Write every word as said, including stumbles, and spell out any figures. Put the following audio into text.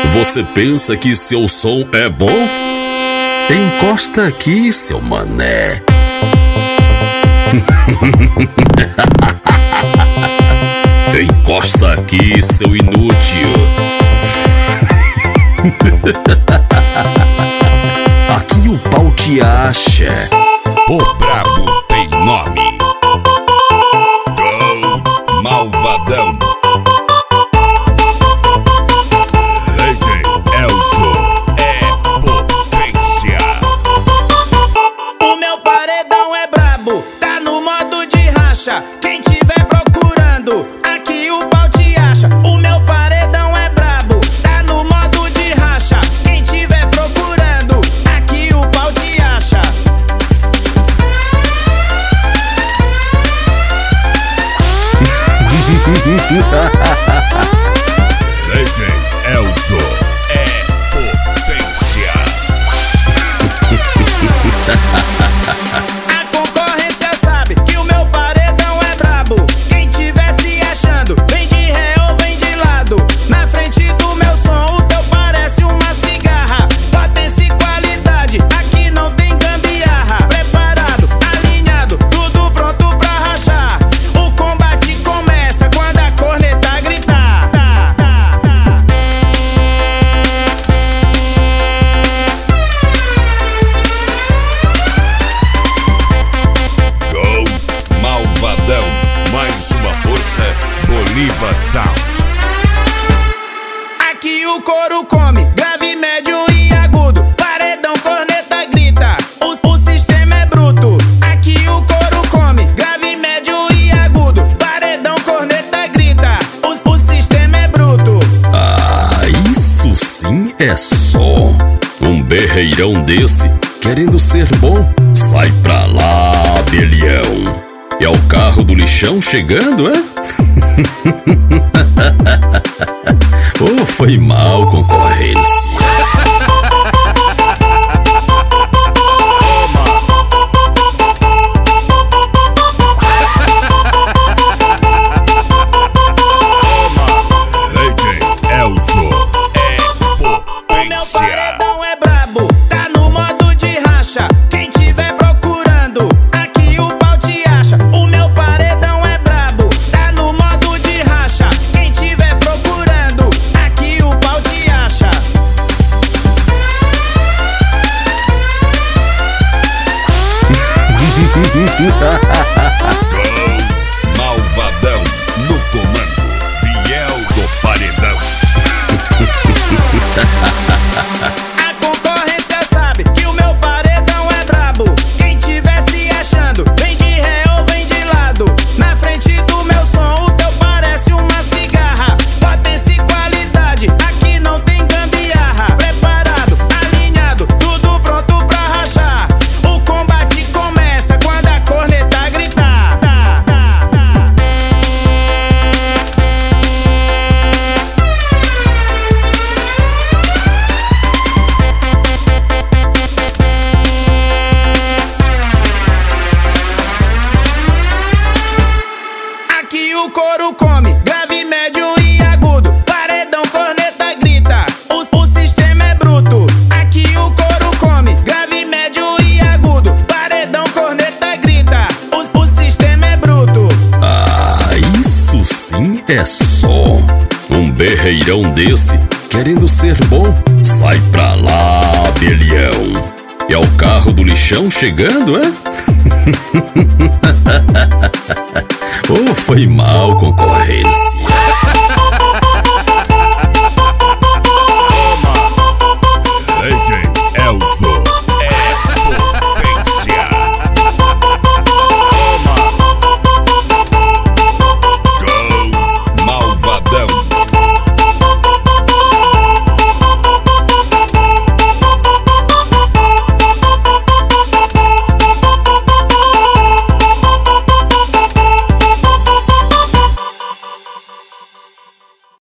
Você pensa que seu som é bom? Encosta aqui, seu mané. Encosta aqui, seu inútil. Aqui o pau te acha. O brabo tem nome. Gol Malvadão. D J Elzo é potência. O meu paredão é brabo, tá no modo de racha. Quem tiver procurando, aqui o pau te acha. O meu paredão é brabo, tá no modo de racha. Quem tiver procurando, aqui o pau te acha. D J Elzo é potência. A concorrência sabe que o meu paredão é brabo. Quem tiver se achando, vem de ré ou vem de lado. Na frente do meu som, o teu parece uma cigarra. Potência e qualidade, aqui não tem gambiarra. Preparado, alinhado, tudo pronto pra rachar. O combate começa quando a corneta gritar. Gol Malvadão. Mais uma força, Bolívar Sound. Aqui o couro come, grave, médio e agudo. Paredão, corneta, grita, o, o sistema é bruto. Aqui o couro come, grave, médio e agudo. Paredão, corneta, grita, o, o sistema é bruto. Ah, isso sim é som. Um berreirão desse, querendo ser bom, sai pra lá, abelhão. É o carro do lixão chegando, é? Oh, foi mal, concorrência. D J Elzo é O meu potência. paredão é brabo, tá no modo de racha. Quem tiver procurando, aqui o pau te acha. O meu paredão é brabo, tá no modo de racha. Quem tiver procurando, aqui o pau te acha. Gol Malvadão no comando. Biel do Paredão. A concorrência sabe que o meu paredão é brabo. Quem tiver se achando, vem de ré ou vem de lado. Na frente do meu som, o teu parece uma cigarra. Potência e qualidade, aqui não tem gambiarra. Preparado, alinhado, tudo pronto pra rachar. O combate começa quando a corneta gritar. Aqui o couro come, grave, médio e agudo. Paredão, corneta, grita, o, o sistema é bruto. Aqui o couro come, grave, médio e agudo. Paredão, corneta, grita, o, o sistema é bruto. Ah, isso sim é som. Um berreirão desse, querendo ser bom, sai pra lá, abelhão. É o carro do lixão chegando, é? Oh, foi mal, concorrência.